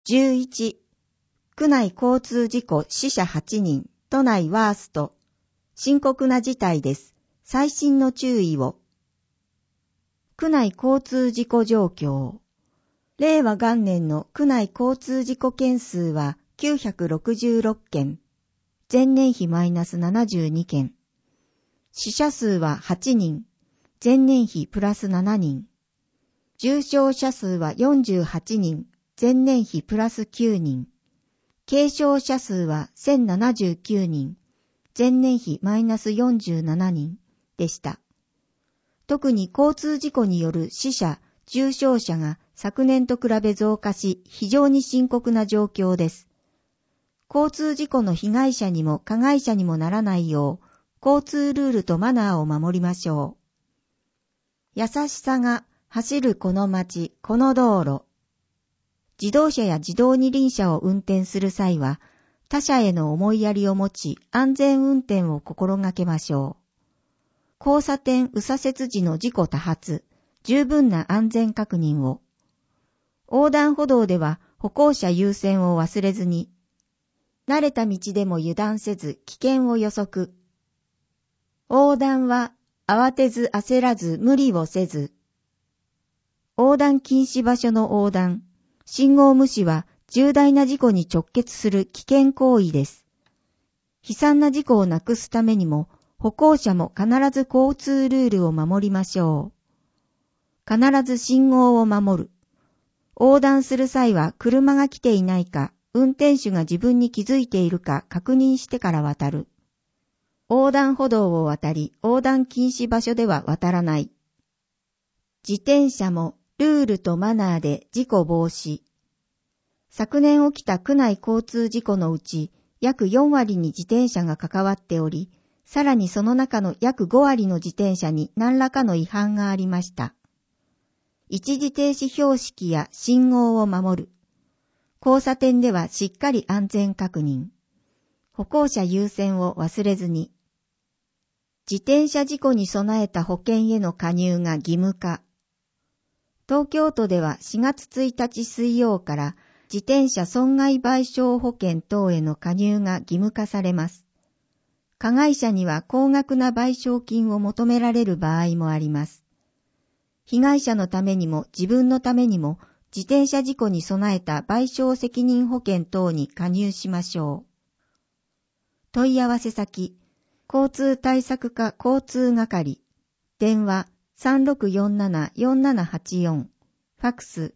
11、区内交通事故死者8人、都内ワースト。深刻な事態です。細心の注意を。区内交通事故状況。令和元年の区内交通事故件数は966件。前年比マイナス72件。死者数は8人。前年比プラス7人。重傷者数は48人。前年比プラス9人。軽傷者数は1079人。前年比マイナス47人でした。特に交通事故による死者、重傷者が昨年と比べ増加し、非常に深刻な状況です。交通事故の被害者にも加害者にもならないよう、交通ルールとマナーを守りましょう。優しさが走るこの街、この道路。自動車や自動二輪車を運転する際は、他者への思いやりを持ち、安全運転を心がけましょう。交差点右左折時の事故多発、十分な安全確認を。横断歩道では歩行者優先を忘れずに。慣れた道でも油断せず危険を予測。横断は慌てず焦らず無理をせず。横断禁止場所の横断。信号無視は重大な事故に直結する危険行為です。悲惨な事故をなくすためにも、歩行者も必ず交通ルールを守りましょう。必ず信号を守る。横断する際は車が来ていないか、運転手が自分に気づいているか確認してから渡る。横断歩道を渡り、横断禁止場所では渡らない。自転車もルールとマナーで事故防止。昨年起きた区内交通事故のうち、約4割に自転車が関わっており、さらにその中の約5割の自転車に何らかの違反がありました。一時停止標識や信号を守る。交差点ではしっかり安全確認。歩行者優先を忘れずに。自転車事故に備えた保険への加入が義務化。東京都では4月1日水曜から自転車損害賠償保険等への加入が義務化されます。加害者には高額な賠償金を求められる場合もあります。被害者のためにも自分のためにも自転車事故に備えた賠償責任保険等に加入しましょう。問い合わせ先、交通対策課交通係、電話3647-4784、ファックス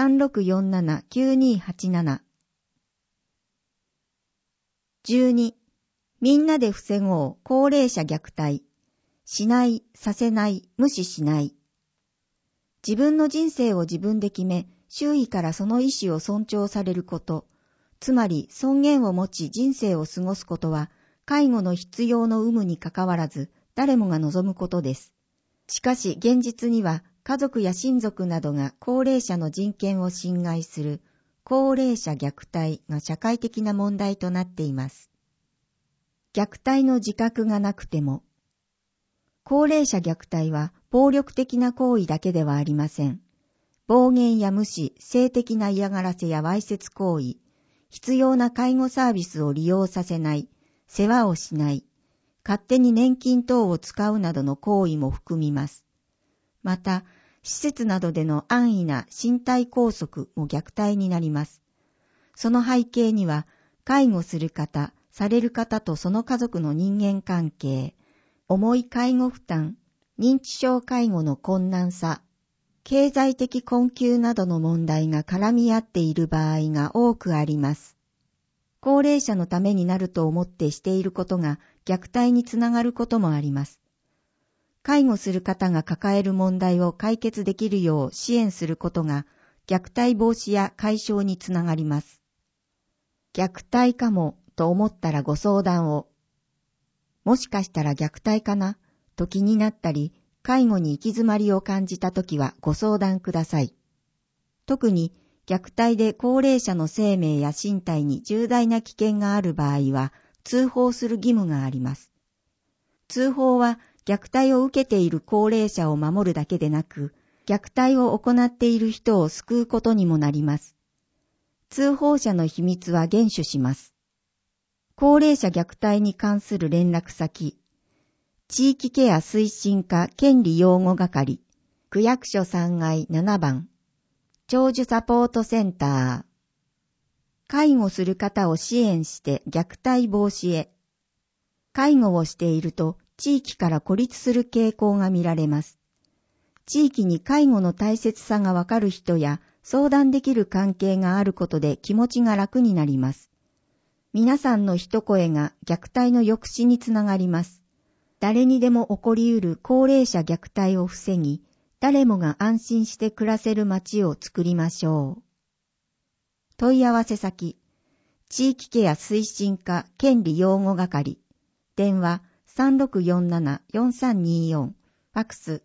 3647-9287。12、みんなで防ごう高齢者虐待。しない、させない、無視しない。自分の人生を自分で決め、周囲からその意思を尊重されること、つまり尊厳を持ち人生を過ごすことは、介護の必要の有無にかかわらず、誰もが望むことです。しかし現実には、家族や親族などが高齢者の人権を侵害する高齢者虐待が社会的な問題となっています。虐待の自覚がなくても、高齢者虐待は暴力的な行為だけではありません。暴言や無視、性的な嫌がらせやわいせつ行為、必要な介護サービスを利用させない、世話をしない、勝手に年金等を使うなどの行為も含みます。また、施設などでの安易な身体拘束も虐待になります。その背景には、介護する方、される方とその家族の人間関係、重い介護負担、認知症介護の困難さ、経済的困窮などの問題が絡み合っている場合が多くあります。高齢者のためになると思ってしていることが虐待につながることもあります。介護する方が抱える問題を解決できるよう支援することが虐待防止や解消につながります。虐待かもと思ったらご相談を。もしかしたら虐待かなと気になったり、介護に行き詰まりを感じたときはご相談ください。特に虐待で高齢者の生命や身体に重大な危険がある場合は通報する義務があります。通報は虐待を受けている高齢者を守るだけでなく、虐待を行っている人を救うことにもなります。 通報者の秘密は厳守します。高齢者虐待に関する連絡先、地域ケア推進課権利擁護係、区役所3階7番、長寿サポートセンター。介護する方を支援して虐待防止へ。介護をしていると地域から孤立する傾向が見られます。地域に介護の大切さがわかる人や相談できる関係があることで気持ちが楽になります。皆さんの一声が虐待の抑止につながります。誰にでも起こりうる高齢者虐待を防ぎ、誰もが安心して暮らせる街を作りましょう。問い合わせ先、地域ケア推進課権利擁護係、電話3647-4324、ファクス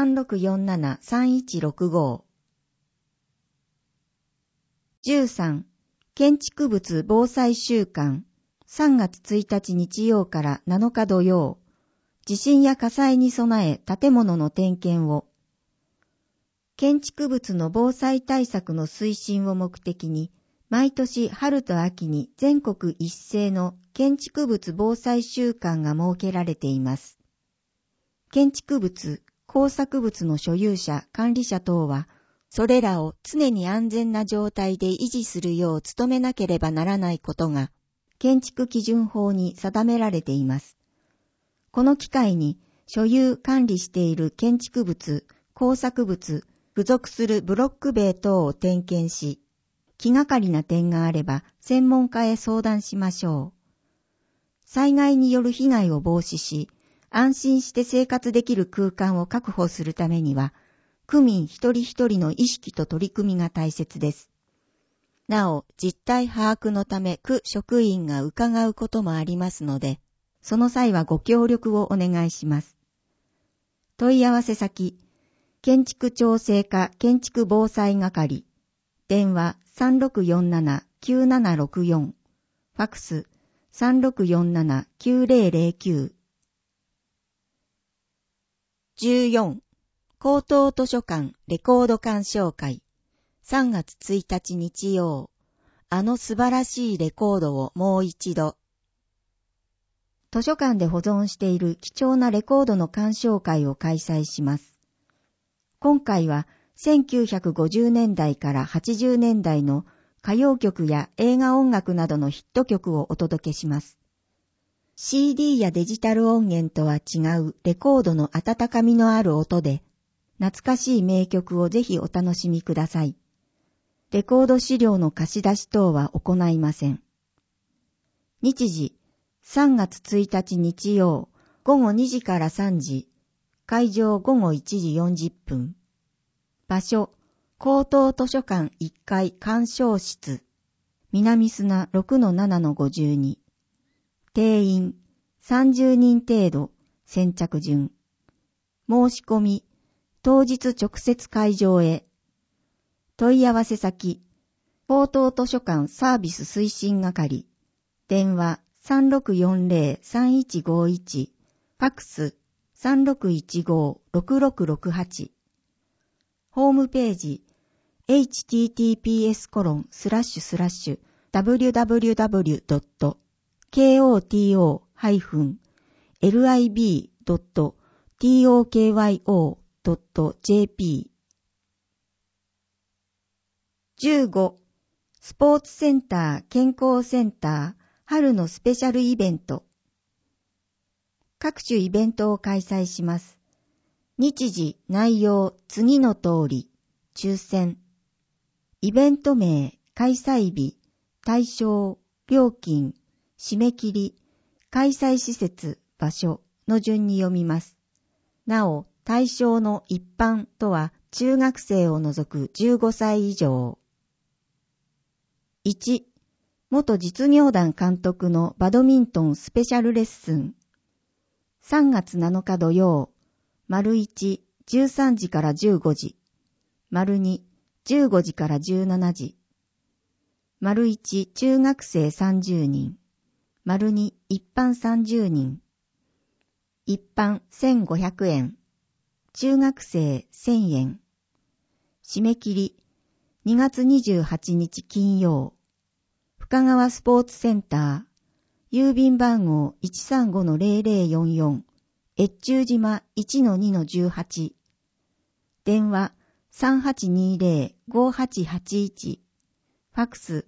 3647-3165。13. 建築物防災週間3月1日日曜から7日土曜、地震や火災に備え建物の点検を。建築物の防災対策の推進を目的に、毎年春と秋に全国一斉の建築物防災週間が設けられています。建築物、工作物の所有者、管理者等は、それらを常に安全な状態で維持するよう努めなければならないことが、建築基準法に定められています。この機会に、所有管理している建築物、工作物、付属するブロック塀等を点検し、気がかりな点があれば専門家へ相談しましょう。災害による被害を防止し、安心して生活できる空間を確保するためには、区民一人一人の意識と取り組みが大切です。なお、実態把握のため区職員が伺うこともありますので、その際はご協力をお願いします。問い合わせ先、建築調整課建築防災係、電話3647-9764、ファクス3647-9009。14. 高等図書館レコード鑑賞会3月1日日曜、あの素晴らしいレコードをもう一度。図書館で保存している貴重なレコードの鑑賞会を開催します。今回は1950年代から80年代の歌謡曲や映画音楽などのヒット曲をお届けします。CD やデジタル音源とは違うレコードの温かみのある音で、懐かしい名曲をぜひお楽しみください。レコード資料の貸し出し等は行いません。日時、3月1日日曜、午後2時から3時、会場午後1時40分。場所、高等図書館1階鑑賞室、南砂 6-7-52。定員、30人程度、先着順。申し込み、当日直接会場へ。問い合わせ先、高等図書館サービス推進係、電話3640-3151、ファクス3615-6668。ホームページ、https://www.koto-lib.tokyo.jp。 15. スポーツセンター健康センター春のスペシャルイベント。各種イベントを開催します。日時、内容、次の通り、抽選。イベント名、開催日、対象、料金、締め切り、開催施設、場所の順に読みます。なお、対象の一般とは中学生を除く15歳以上。1. 元実業団監督のバドミントンスペシャルレッスン。3月7日土曜、丸1、13時から15時。丸2、15時から17時。丸1、中学生30人。丸2、一般30人。一般1500円。中学生1000円。締め切り 2月28日金曜、深川スポーツセンター、郵便番号 135-0044、越中島 1-2-18、電話 3820-5881、ファクス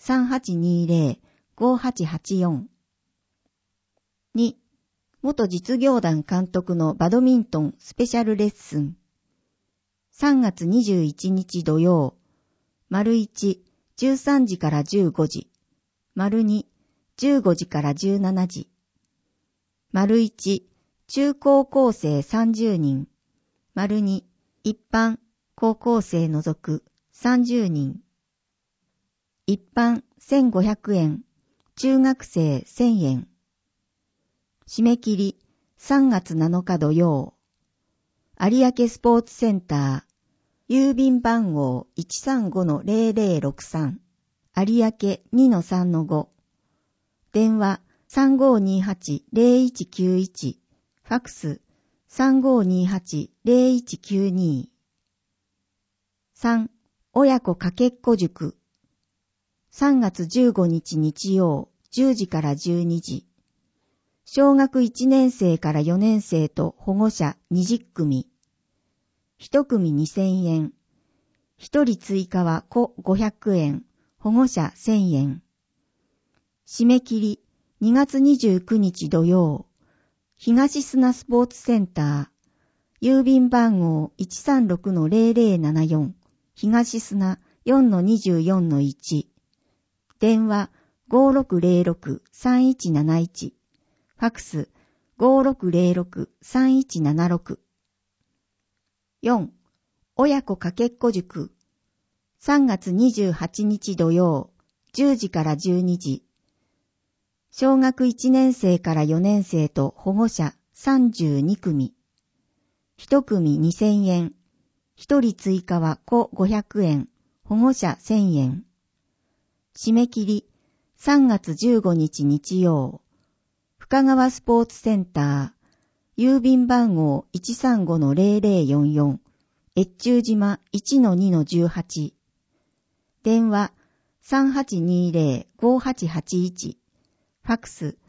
3820-5884。2、元実業団監督のバドミントンスペシャルレッスン。3月21日土曜、丸1、13時から15時、丸2、15時から17時、丸1、中高校生30人、丸2、一般高校生除く30人、一般1500円、中学生1000円。締め切り3月7日土曜。有明スポーツセンター、郵便番号 135-0063、有明 2-3-5、電話 3528-0191、ファクス 3528-0192。3、親子かけっこ塾。3月15日日曜、10時から12時。小学1年生から4年生と保護者20組。1組2000円。1人追加は子500円、保護者1000円。締め切り2月29日土曜。東砂スポーツセンター、郵便番号 136-0074、東砂 4-24-1、電話 5606-3171、ファクス 5606-3176。4、親子かけっこ塾。3月28日土曜、10時から12時。小学1年生から4年生と保護者32組。1組2000円。1人追加は子500円、保護者1000円。締め切り3月15日日曜。深川スポーツセンター、郵便番号 135-0044、越中島 1-2-18、電話 3820-5881、ファクス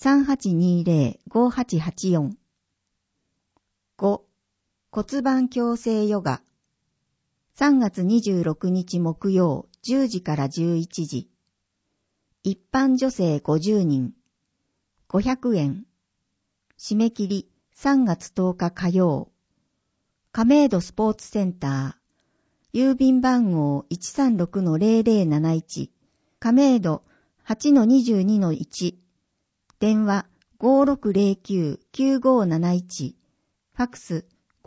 3820-5884。5、骨盤矯正ヨガ。3月26日木曜10時から11時。一般女性50人。500円。締め切り3月10日火曜。亀戸スポーツセンター。郵便番号 136-0071。亀戸 8-22-1。電話 5609-9571。ファクス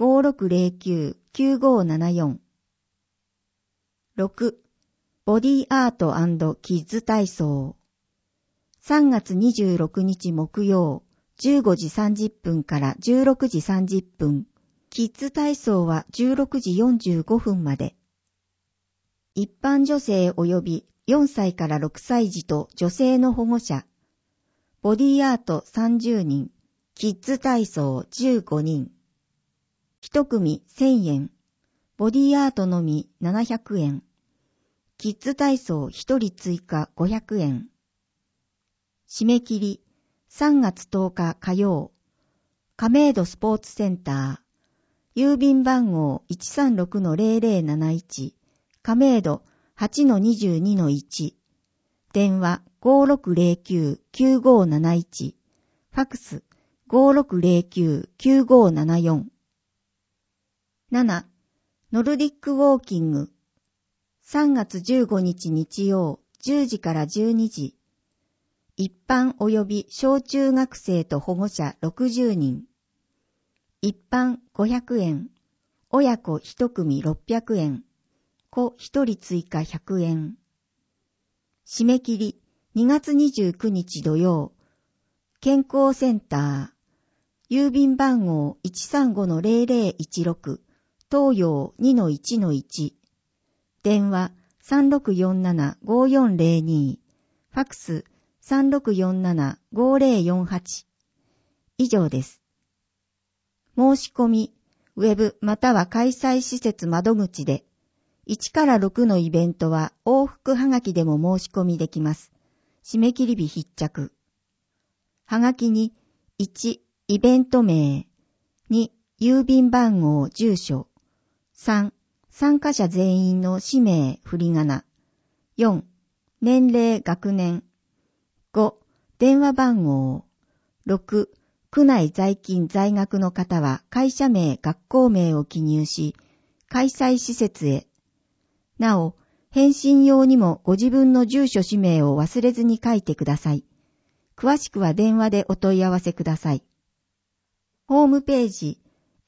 5609-9574。6. ボディアート&キッズ体操。3月26日木曜、15時30分から16時30分。キッズ体操は16時45分まで。一般女性及び4歳から6歳児と女性の保護者。ボディアート30人。キッズ体操15人。1組1000円。ボディアートのみ700円。キッズ体操1人追加500円。締め切り3月10日火曜。亀戸スポーツセンター。郵便番号 136-0071。亀戸 8-22-1。電話 5609-9571。ファクス 5609-9574。7. ノルディックウォーキング。3月15日日曜10時から12時。一般及び小中学生と保護者60人。一般500円。親子1組600円。子1人追加100円。締め切り2月29日土曜。健康センター。郵便番号 135-0016。東洋 2-1-1。電話 3647-5402。ファクス 3647-5048。以上です。申し込み、ウェブまたは開催施設窓口で、 1から6のイベントは往復はがきでも申し込みできます。締め切り日必着。はがきに1、イベント名、2、郵便番号、住所、3、参加者全員の氏名、振り仮名、4、年齢、学年、5、電話番号、6、区内在勤在学の方は会社名、学校名を記入し、開催施設へ。なお、返信用にもご自分の住所氏名を忘れずに書いてください。詳しくは電話でお問い合わせください。ホームページ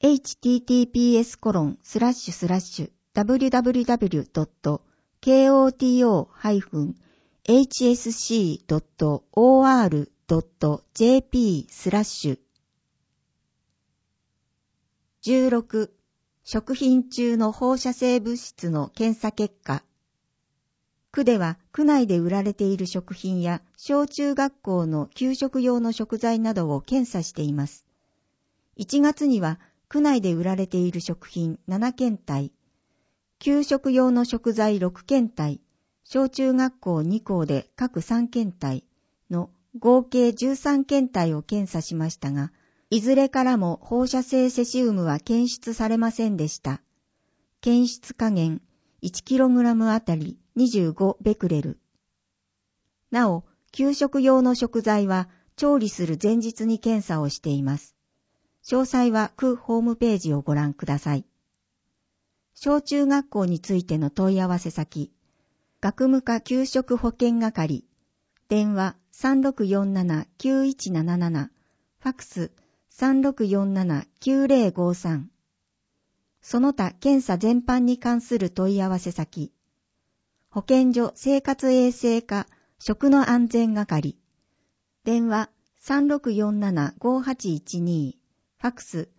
https://www.koto-hsc.or.jp/ 16. 食品中の放射性物質の検査結果。区では区内で売られている食品や小中学校の給食用の食材などを検査しています。1月には区内で売られている食品7検体、給食用の食材6検体、小中学校2校で各3検体の合計13検体を検査しましたが、いずれからも放射性セシウムは検出されませんでした。検出下限 1kg あたり25ベクレル。なお、給食用の食材は調理する前日に検査をしています。詳細は区ホームページをご覧ください。小中学校についての問い合わせ先、学務課給食保健係、電話 3647-9177、ファクス 3647-9053。その他検査全般に関する問い合わせ先、保健所生活衛生課食の安全係、電話 3647-5812、ファクス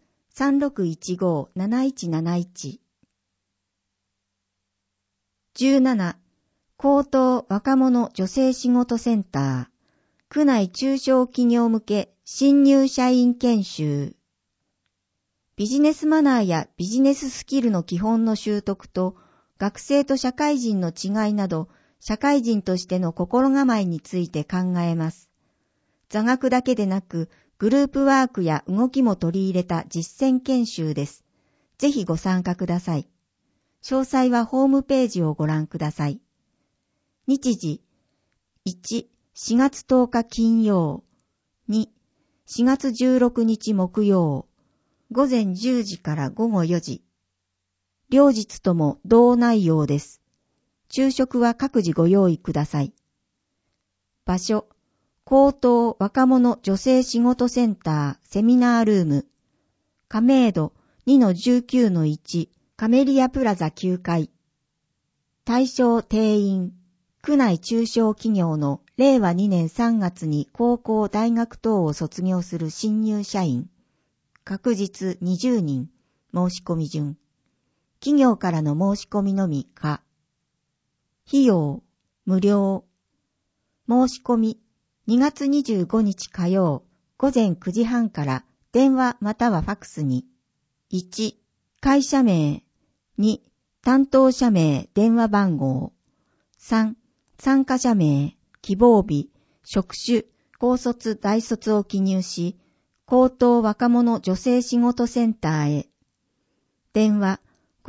3615-7171。17. 高等若者女性仕事センター、区内中小企業向け新入社員研修。ビジネスマナーやビジネススキルの基本の習得と、学生と社会人の違いなど、社会人としての心構えについて考えます。座学だけでなく、グループワークや動きも取り入れた実践研修です。ぜひご参加ください。詳細はホームページをご覧ください。日時 1. 4月10日金曜 2. 4月16日木曜午前10時から午後4時。両日とも同内容です。昼食は各自ご用意ください。場所、高等若者女性仕事センターセミナールーム、亀戸 2-19-1 カメリアプラザ9階。対象定員、区内中小企業の令和2年3月に高校大学等を卒業する新入社員。確実20人、申し込み順。企業からの申し込みのみか。費用、無料。申し込み、2月25日火曜、午前9時半から電話またはファクスに。1、会社名。2、担当者名、電話番号。3、参加者名、希望日、職種、高卒、大卒を記入し、高等若者女性仕事センターへ。電話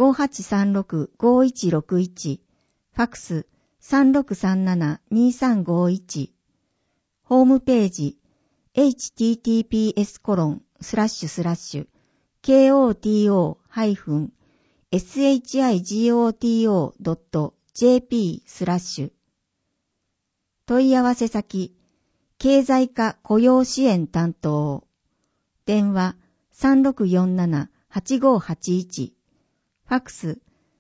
5836-5161、ファクス 3637-2351。ホームページ https://koto-shigoto.jp/ 問い合わせ先、経済課雇用支援担当。電話 3647-8581、ファクス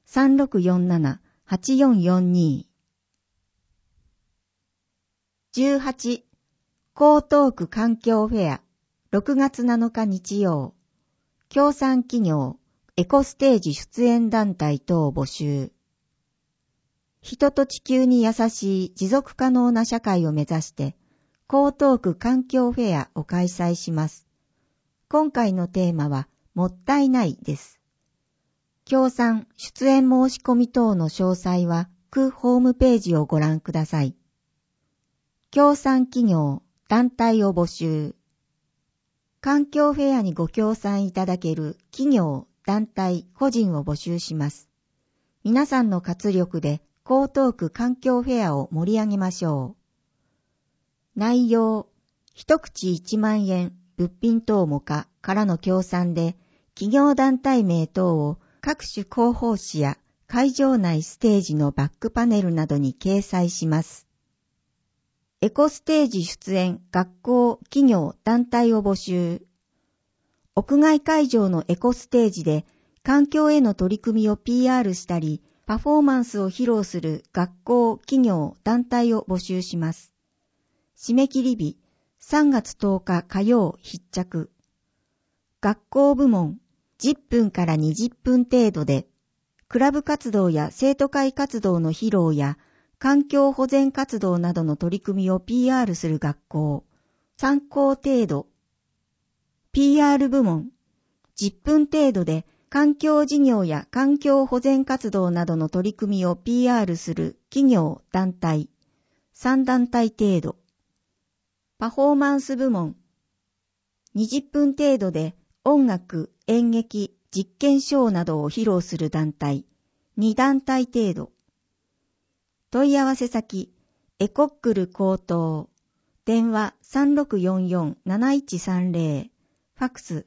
3647-8442。18. 江東区環境フェア6月7日日曜。協賛企業エコステージ出演団体等募集。人と地球に優しい持続可能な社会を目指して江東区環境フェアを開催します。今回のテーマはもったいないです。 協賛、出演申し込み等の詳細は、区ホームページをご覧ください。協賛企業、団体を募集。環境フェアにご協賛いただける企業、団体、個人を募集します。皆さんの活力で江東区環境フェアを盛り上げましょう。内容、一口1万円、物品等もかからの協賛で、企業団体名等を各種広報誌や会場内ステージのバックパネルなどに掲載します。エコステージ出演、学校、企業、団体を募集。屋外会場のエコステージで環境への取り組みを PR したり、パフォーマンスを披露する学校、企業、団体を募集します。締め切り日、3月10日火曜必着。学校部門、10分から20分程度で、クラブ活動や生徒会活動の披露や、環境保全活動などの取り組みを PR する学校、参考程度。PR 部門、10分程度で環境事業や環境保全活動などの取り組みを PR する企業、団体、3団体程度。パフォーマンス部門、20分程度で音楽、演劇、実験ショーなどを披露する団体、2団体程度。問い合わせ先、エコックル高等、電話3644-7130、ファクス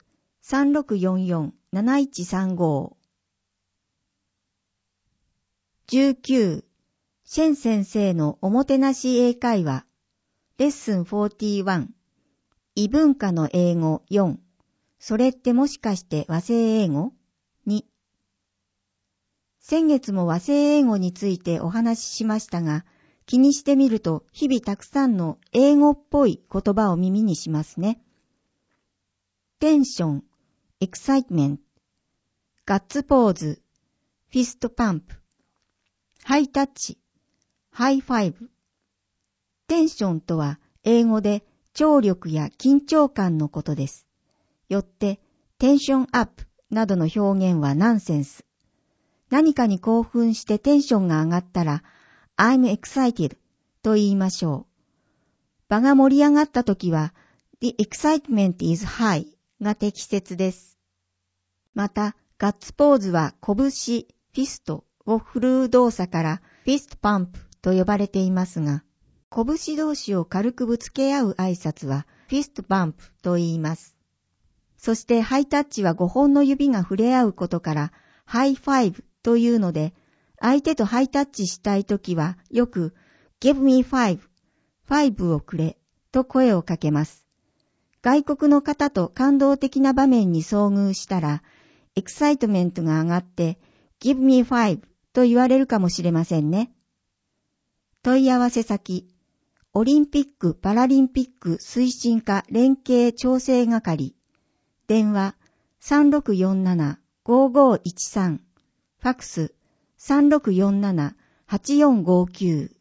3644-7135。19、シェン先生のおもてなし英会話、レッスン41、異文化の英語4、それってもしかして和製英語 ?2。先月も和製英語についてお話ししましたが、気にしてみると日々たくさんの英語っぽい言葉を耳にしますね。テンション、エクサイトメント、ガッツポーズ、フィストパンプ、ハイタッチ、ハイファイブ。テンションとは英語で張力や緊張感のことです。よってテンションアップなどの表現はナンセンス。何かに興奮してテンションが上がったら I'm excited と言いましょう。場が盛り上がったときは The excitement is high が適切です。また、ガッツポーズは拳、フィストを振るう動作からフィストパンプと呼ばれていますが、拳同士を軽くぶつけ合う挨拶はフィストバンプと言います。そしてハイタッチは5本の指が触れ合うことからハイファイブというので、相手とハイタッチしたいときはよく Give me five、5をくれと声をかけます。外国の方と感動的な場面に遭遇したら、エクサイトメントが上がって Give me five と言われるかもしれませんね。問い合わせ先、オリンピック・パラリンピック推進課連携調整係、電話3647-5513、ファクス3647-8459。